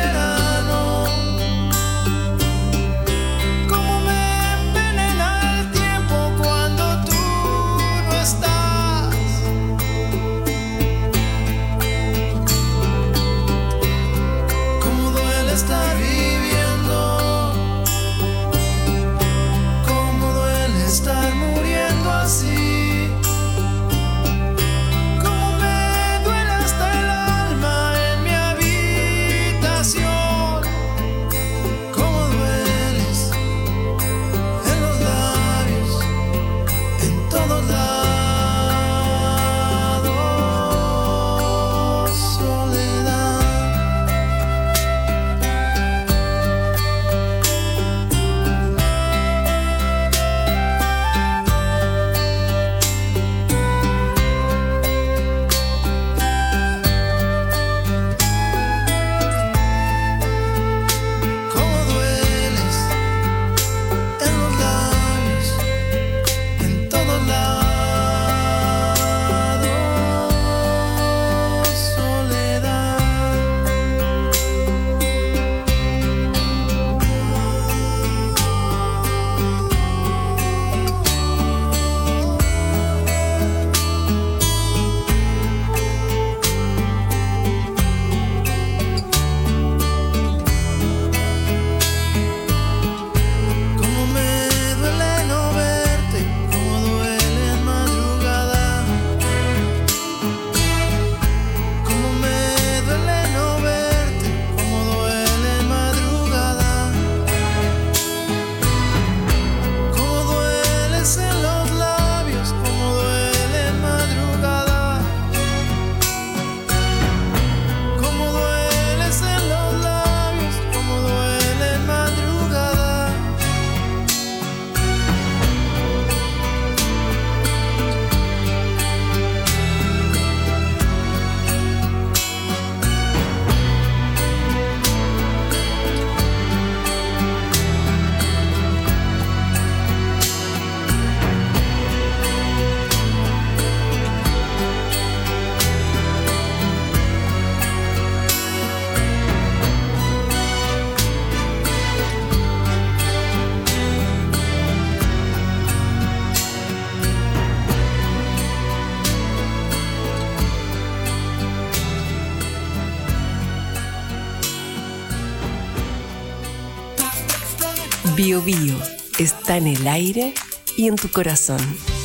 S11: Bio Bio está en el aire y en tu corazón.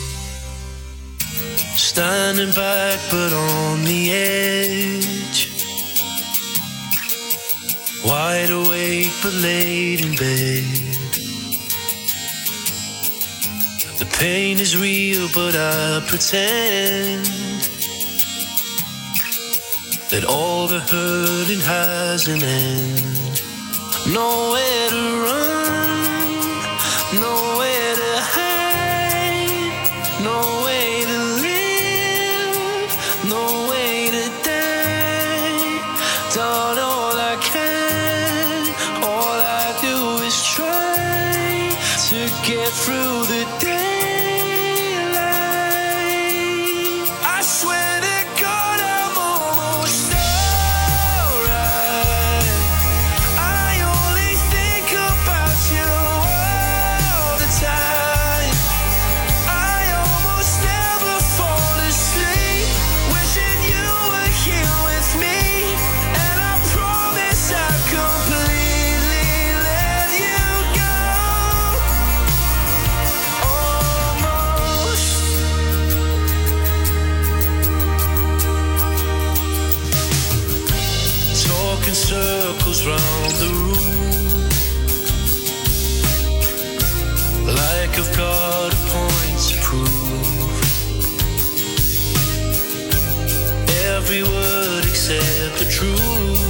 S1: Standing back but on the edge, wide awake but late in bed. The pain is real but I pretend that all the hurting has an end. Nowhere to run, nowhere to hide, no way to live, no way to die. Done all I can, all I do is try to get through the daylight. I swear to God I'm almost alright. I only think about you all the time. I almost never fall asleep, wishing you were here with me. And I promise I'll completely let you go. Almost. Talking circles round the room, like I've got a point to prove. Every word except the truth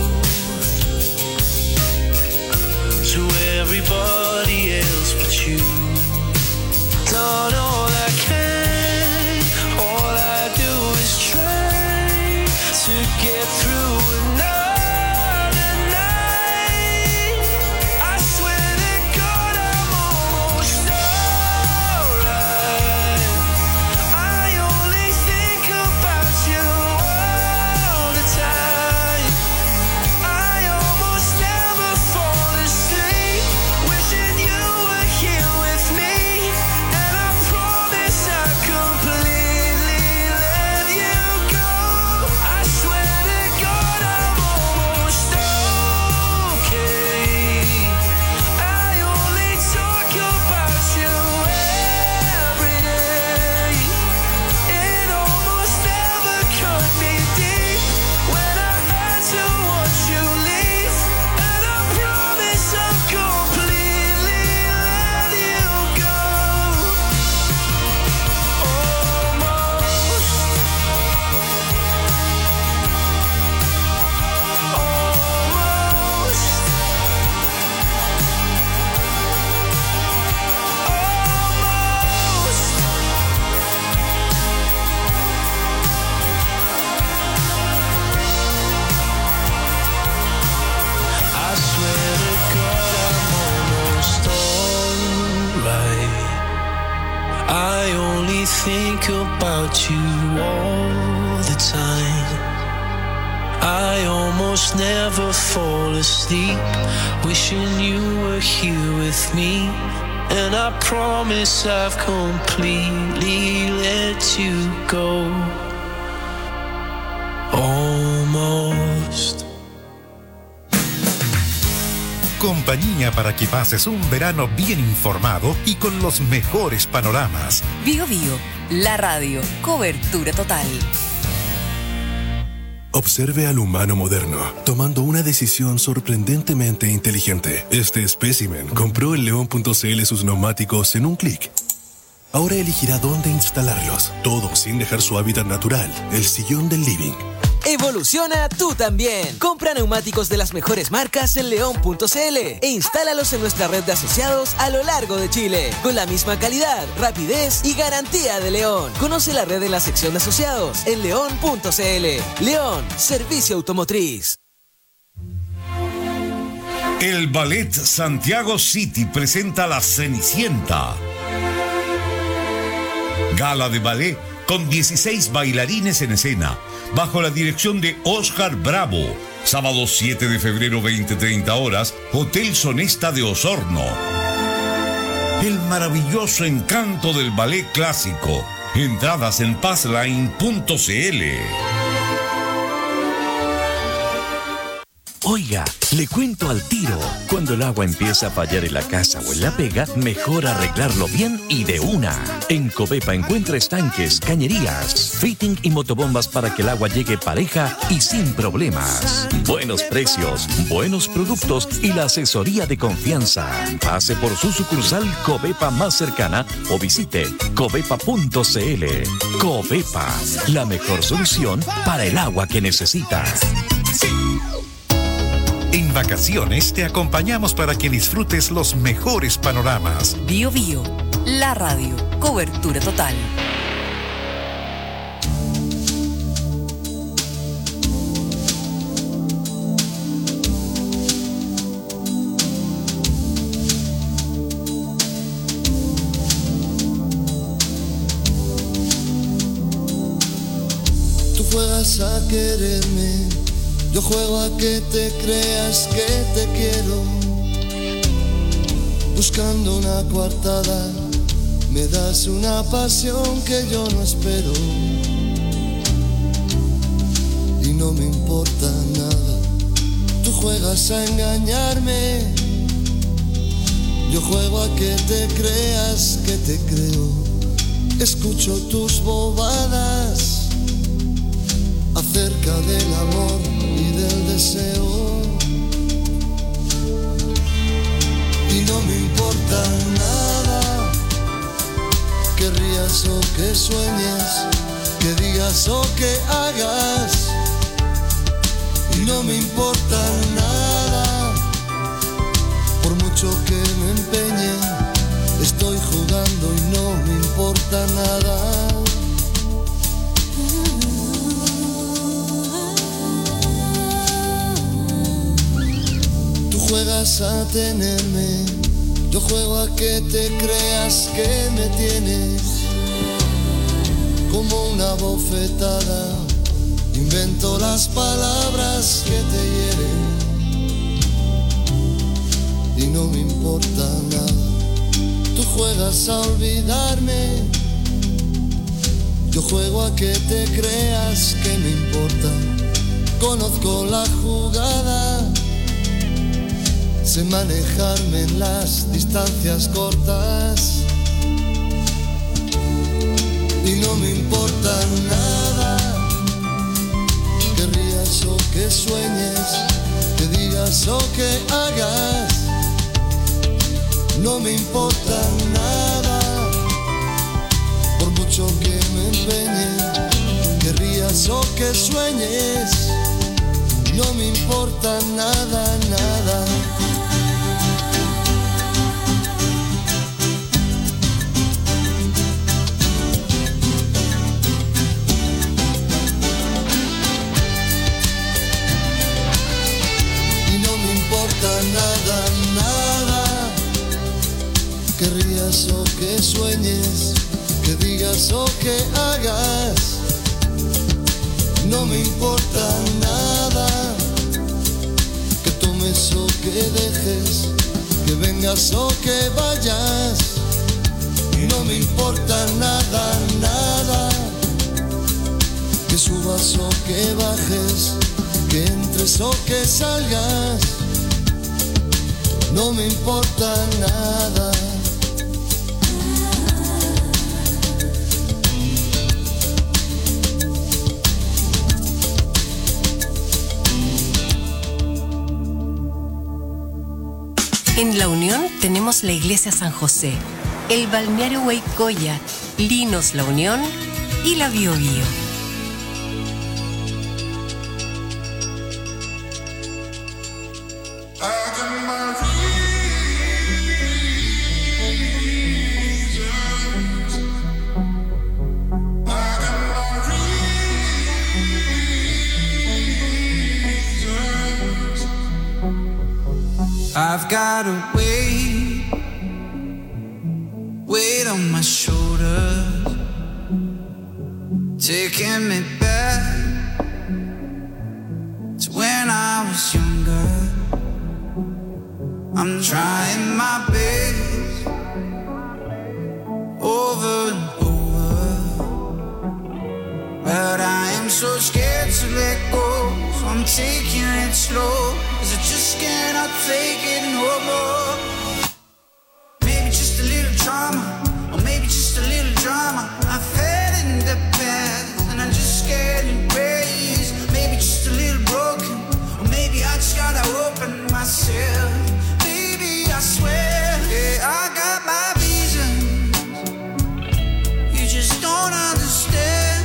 S1: to everybody else but you. Done all I can, all I do is try to get through another night. I swear to God I'm almost alright. I only think about you all the time. I almost never fall asleep, wishing you were here with me. And I promise I'll completely let you go. I swear to God I'm almost okay. I only talk about you every day. It almost never cut me deep when I had to watch you leave. And I promise I'll completely let you go. Almost. Almost. Almost. I swear to God I'm almost alright. I only think about you all the time. I almost never fall asleep, wishing you were here with me. And I promise I've completely let you go. Almost.
S7: Compañía para que pases un verano bien informado y con los mejores panoramas.
S11: Bio Bio, la radio, cobertura total.
S6: Observe al humano moderno, tomando una decisión sorprendentemente inteligente. Este espécimen compró en león punto c l sus neumáticos en un clic. Ahora elegirá dónde instalarlos, todo sin dejar su hábitat natural, el sillón del living.
S23: Evoluciona tú también. Compra neumáticos de las mejores marcas en león punto c l e instálalos en nuestra red de asociados a lo largo de Chile, con la misma calidad, rapidez y garantía de León. Conoce la red en la sección de asociados en león punto c l. León, servicio automotriz.
S24: El Ballet Santiago City presenta La Cenicienta. Gala de ballet con dieciséis bailarines en escena, bajo la dirección de Oscar Bravo. Sábado siete de febrero, veinte treinta horas, Hotel Sonesta de Osorno. El maravilloso encanto del ballet clásico. Entradas en passline punto c l.
S2: Oiga, le cuento al tiro. Cuando el agua empieza a fallar en la casa o en la pega, mejor arreglarlo bien y de una. En Covepa encuentra estanques, cañerías, fitting y motobombas para que el agua llegue pareja y sin problemas. Buenos precios, buenos productos y la asesoría de confianza. Pase por su sucursal Covepa más cercana o visite covepa punto cl. Covepa, la mejor solución para el agua que necesitas.
S7: En vacaciones te acompañamos para que disfrutes los mejores panoramas.
S11: Bio Bio, la radio, cobertura total.
S3: Tú juegas a quererme, yo juego a que te creas que te quiero. Buscando una coartada, me das una pasión que yo no espero. Y no me importa nada, tú juegas a engañarme, yo juego a que te creas que te creo. Escucho tus bobadas acerca del amor y del deseo, y no me importa nada que rías o que sueñes, que digas o que hagas, y no me importa nada, por mucho que me empeñe, estoy jugando y no me importa nada. Juegas a tenerme, yo juego a que te creas que me tienes. Como una bofetada, invento las palabras que te hieren. Y no me importa nada, tú juegas a olvidarme, yo juego a que te creas que me importa. Conozco la jugada, sé manejarme en las distancias cortas, y no me importa nada que rías o que sueñes, que digas o que hagas, no me importa nada, por mucho que me empeñe, que rías o que sueñes, no me importa nada, nada. Nada, nada, que rías o que sueñes, que digas o que hagas, no me importa nada, que tomes o que dejes, que vengas o que vayas, no me importa nada, nada, que subas o que bajes, que entres o que salgas, no me importa nada.
S11: En La Unión tenemos la Iglesia San José, el balneario Huaycoya, Linos La Unión y la Bio Bio.
S1: I've got a weight, weight on my shoulders, taking me back to when I was younger. I'm trying my best over and over, but I am so scared to let go, so I'm taking it slow.
S22: just cannot take it no more. Maybe just a little drama, or maybe just a little drama. I fell in the past and I'm just scared and raised. Maybe just a little broken, or maybe I just gotta open myself. Baby, I swear, yeah, I got my reasons. You just don't understand.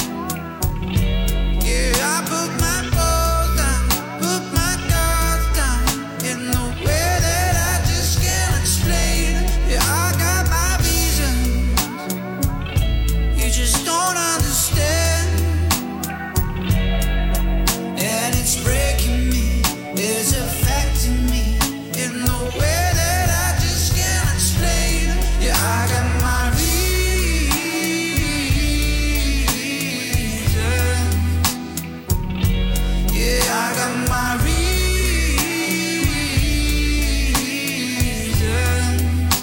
S22: Yeah, I put my balls down, put my guards down in a way that I just can't explain. Yeah, I got my reasons. You just don't understand. And it's breaking me, it's affecting me in a way that I just can't explain. Yeah, I got my reasons. Yeah, I got my reasons.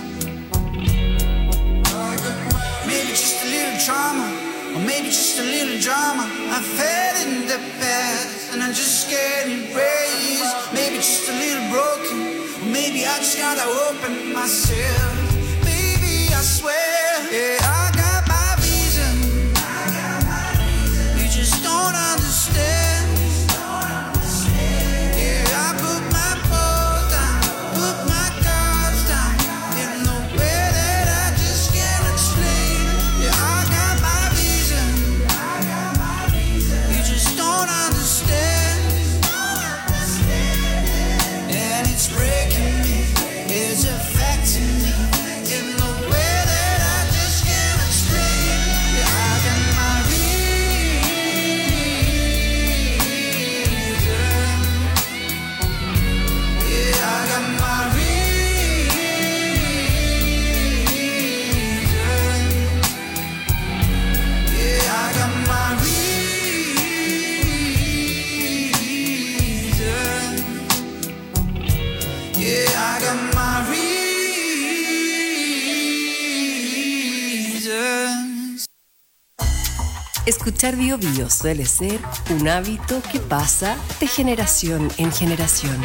S22: Maybe just a little trauma, or maybe just a little drama. I fell in the past and I'm just scared and raised. Maybe just a little broken, or maybe I just gotta open myself. Baby, I swear, yeah, I got my reason. You just don't understand. Yeah, I put my balls down, put my guards down in a way that I just can't explain. Yeah, I got my reason. You just don't understand. And it's breaking me, it's affecting me in a way that I just can't explain. Yeah, I got my reason. Yeah, I got my reason. Yeah, I got my reason. Yeah, I got my reasons.
S11: Escuchar Bio Bio suele ser un hábito que pasa de generación en generación.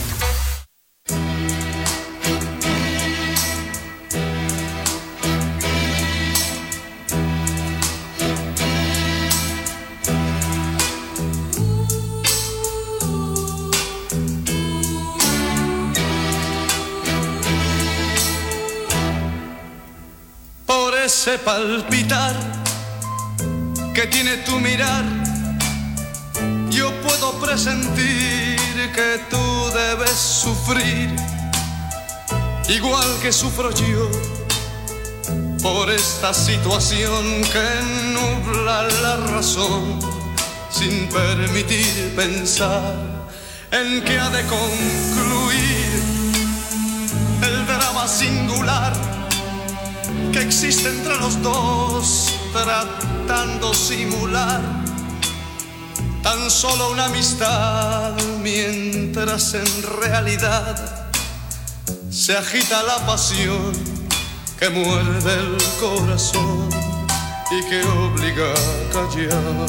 S1: Por ese palpitar que tiene tu mirar, yo puedo presentir que tú debes sufrir, igual que sufro yo, por esta situación que nubla la razón, sin permitir pensar en que ha de concluir el drama singular que existe entre los dos, tratando simular tan solo una amistad, mientras en realidad se agita la pasión que muerde el corazón y que obliga a callar.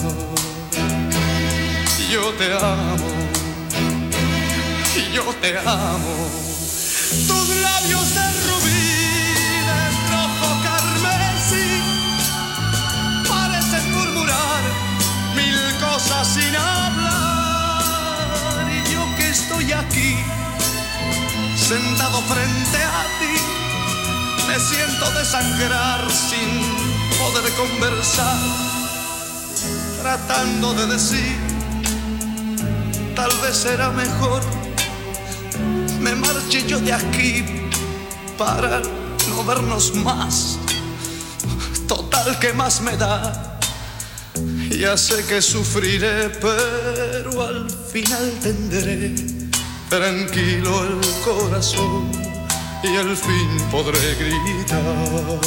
S1: Yo te amo, yo te amo, tus labios de rubí, mil cosas sin hablar, y yo que estoy aquí sentado frente a ti me siento desangrar sin poder conversar, tratando de decir tal vez será mejor me marche yo de aquí para no vernos más. Total, ¿qué más me da? Ya sé que sufriré, pero al final tendré tranquilo el corazón y al fin podré gritar: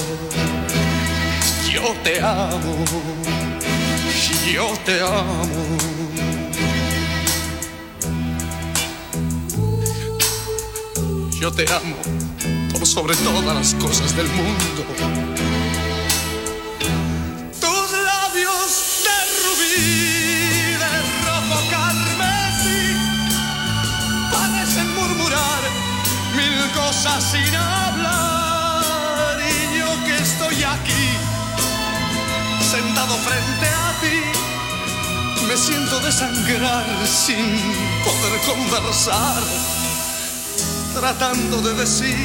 S1: yo te amo, yo te amo. Yo te amo por sobre todas las cosas del mundo. Tus labios de rubí, de rojo carmesí, parecen
S3: frente a ti. Me siento desangrar sin poder conversar, tratando de decir,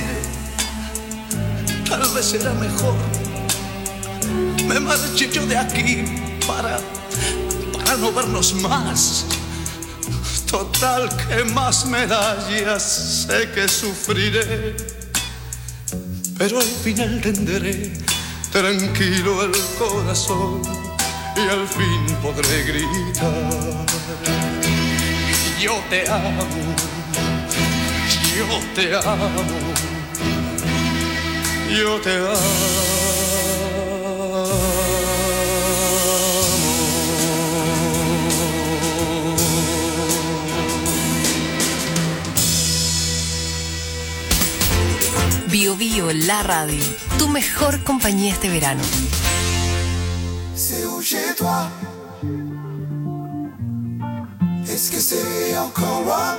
S3: tal vez será mejor. Me marché yo de aquí para, para no vernos más. Total, que más medallas sé que sufriré, pero al final tendré tranquilo el corazón y al fin podré gritar: yo te amo, yo te amo, yo te amo.
S11: Bio Bio, la radio, tu mejor compañía este verano.
S22: C'est où chez toi? Est-ce que c'est encore loin?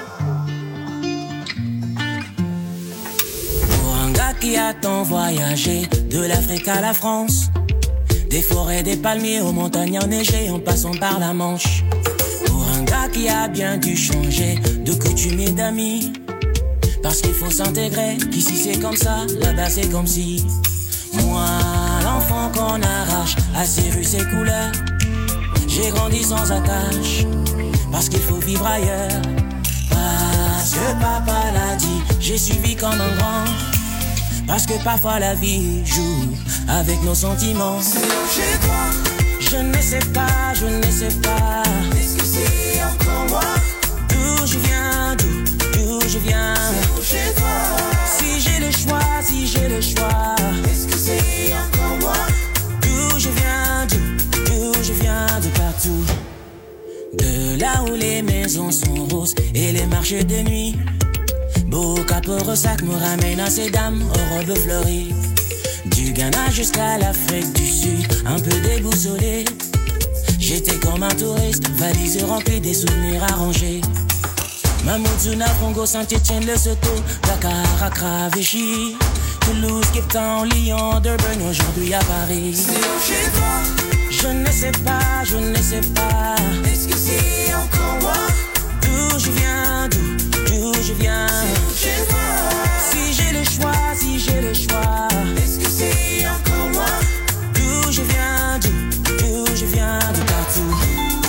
S4: Pour un gars qui a tant voyagé, de l'Afrique à la France, des forêts, des palmiers aux montagnes enneigées en passant par la Manche. Pour un gars qui a bien dû changer de coutumes et d'amis, parce qu'il faut s'intégrer, qu'ici c'est comme ça, là-bas c'est comme si. Moi, l'enfant qu'on arrache à ses rues, ses couleurs, j'ai grandi sans attache, parce qu'il faut vivre ailleurs. Parce que papa l'a dit, j'ai suivi comme un grand, parce que parfois la vie joue avec nos sentiments.
S22: C'est chez toi.
S4: Je ne sais pas, je ne sais pas.
S22: Est-ce que c'est encore moi?
S4: D'où je viens, d'où, d'où je viens.
S22: Chez toi.
S4: Si j'ai le choix, si j'ai le choix.
S22: Est-ce que c'est encore moi?
S4: D'où je viens, d'où, d'où je viens, de partout. De là où les maisons sont roses et les marchés de nuit. Beau capot sac me ramène à ces dames aux robes fleuries. Du Ghana jusqu'à l'Afrique du Sud, un peu déboussolé. J'étais comme un touriste, valise remplie des souvenirs arrangés. Mamoudzou, Congo, Saint-Etienne, Lesotho, Dakar, Accra, Vichy, Toulouse, Cape Town, Lyon, Durban, aujourd'hui à Paris.
S22: C'est chez toi.
S4: Je ne sais pas, je ne sais pas.
S22: Est-ce que c'est encore moi?
S4: D'où je viens, d'où, d'où je viens.
S22: C'est chez toi.
S4: Si j'ai le choix, si j'ai le choix.
S22: Est-ce que c'est encore moi?
S4: D'où je viens, d'où, d'où je viens, de partout.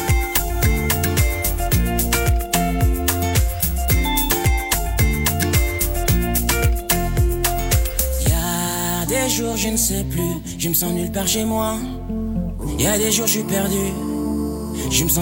S4: Des jours je ne sais plus, je me sens nulle part chez moi. Il y a des jours je suis perdu, je me sens